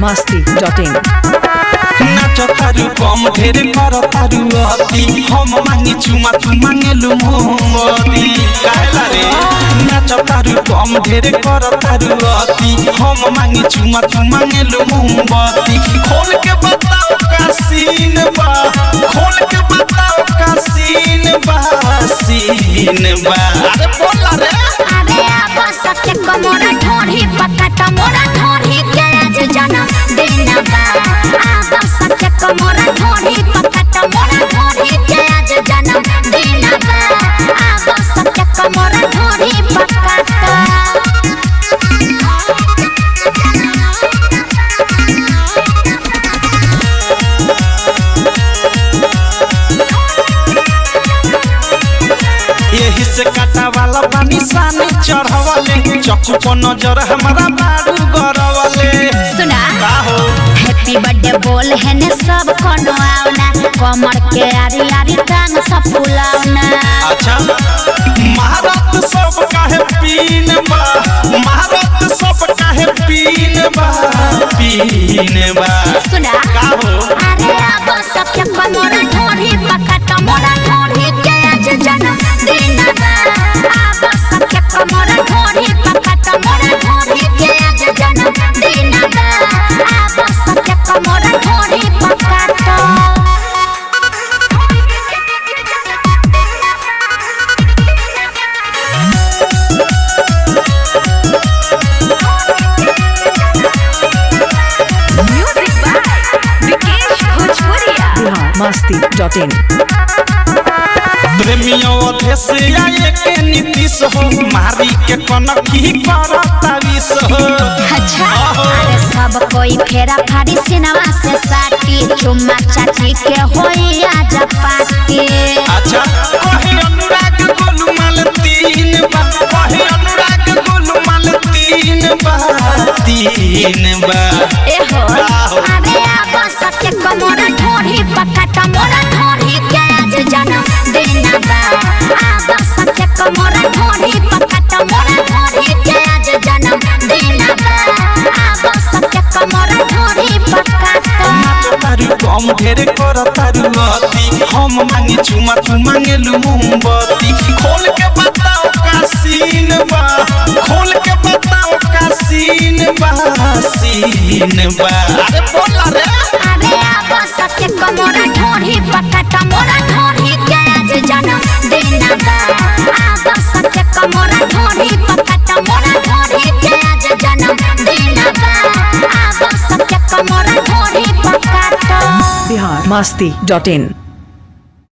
biharmasti.in नाचो तारू कम ढेर करो तारू अति हम मांगी चुमा तू मांगेलु मोमबत्ती काहेला रे नाचो तारू कम ढेर करो तारू अति हम मांगी चुमा तू मांगेलु मोमबत्ती खोल के बताओ का सीन बा खोल के बताओ का सीन बा अरे बोला रे अरे अब सबके कमरा ढोरी पकट मोरा ढोरी के आज जन्म दिन बा अब सबके कमरा ढोरी पकट मोरा ढोरी के आज जन्म दिन बा अब सबके कमरा ढोरी पकट यही से काटा वाला पानी सानी चढ़वाले चक्कू पर नजर हमारा बारू गरवाले सुना का हो हैप्पी बर्थडे बोल है ने सब कोनो आवना कमर के आरी आरी टांग सब फुलावना अच्छा महारत सब काहे पीन बा महारत सब काहे पीन बा सुना का हो अरे अब सबके कमरा ढोरी पकट मोरा ढोरी के आज जन्म दिन बा अब सबके कमरा ढोरी पकट मोरा ढोरी के आज जन्म दिन बा अब सबके कमरा ढोरी पकट biharmasti.in प्रेमियों देश आए के नीतीश हो मारी के कनखी करता विष हो अच्छा अरे सब कोई फेरा फाड़ी सिनेमा से साटी चुम्मा चाची के होई आज पार्टी अच्छा कहे अनुराग गोलमाल तीन बा कहे अनुराग गोलमाल तीन बा ए हो अरे अब सबके कमरा ढोरी पकट मोरा ढोरी के आज जन्म दिन बा अब सबके कमरा ढोरी पकट मोरा ढोरी के आज जन्म दिन बा अब सबके कमरा ढोरी पकट तारू कम ढेर कर तारू अति हम मांगी चुमा तू मांगेलु मोमबत्ती खोल के बताओ का सीन बा खोल के बताओ का सीन बा अरे बोला रे अरे अब सबके कमरा ढोरी पकट मोरा ढोरी के आज जन्म दिन बा अब सबके कमरा ढोरी पकट मोरा ढोरी के आज जन्म दिन बा अब सबके कमरा ढोरी पकट biharmasti.in